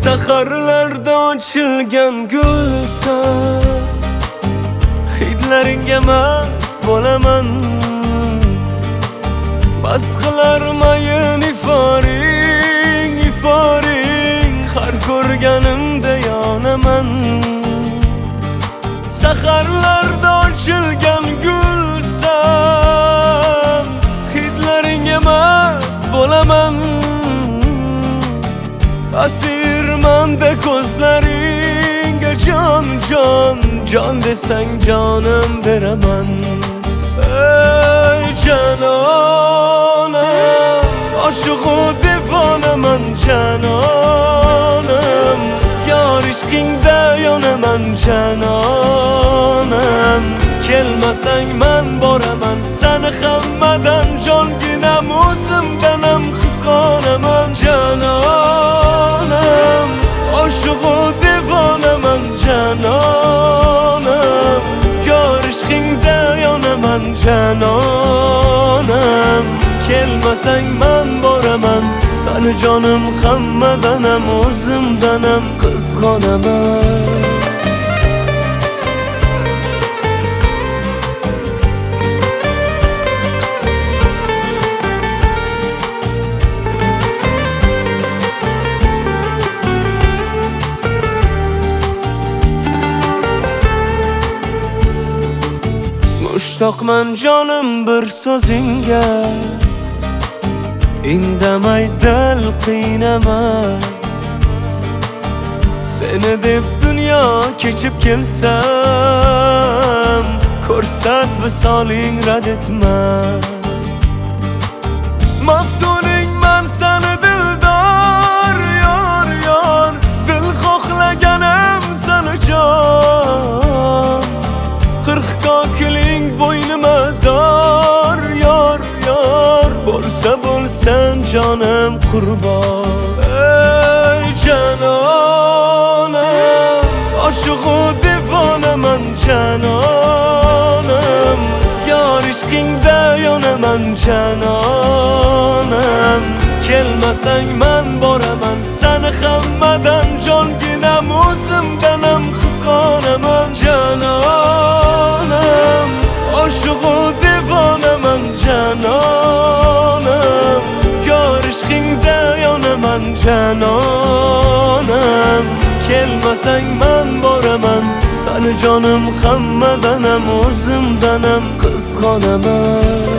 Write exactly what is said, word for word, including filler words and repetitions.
Saharlarda ochilgan gulsan, hidlaringga mast bo'laman. Mast qilar mayin iforing, iforing, har ko'rganimda yonaman. Saharlarda ochilgan gulsan, hidlaringga mast bo'laman. Asirmanda ko'zlaringga jon, jon, jon desang jonim beraman. Ey canonam, oshiqu devonaman canonam. Yor ishqingda yonaman canonam. Kelmasang men boraman, seni hammadan jonginam, o'zimdanam qizg'onaman canonam. Oshiqu devonaman canonam. Yor ishqingda yonaman canonam. Kelmasang men boraman, seni jonim hammadanam, o'zimdanam qizg'onaman. Mushtoqman jonim bir so'zingga, indamay dil qiynamay. Seni deb dunyo kechib kelsam, ko'rsat visoling rad etma. Maftuning man seni dildor, yor, yor, dil xohlaganim seni jon. Qirq kokiling bo'ynima dor, yor, yor, bo'lsa bo'lsan jonim qurbon. Ey canonam, oshiqu devonaman canonam. Yor ishqingda yonaman canonam. Kelmasang men boraman, seni hammadan jonginam, o'zimdanam qizg'onaman canonam. Oshiqu devonaman canonam. Yor ishqingda yonaman canonam. Kelmasang men boraman, seni jonim hammadanam, o'zimdanam qizg'onaman.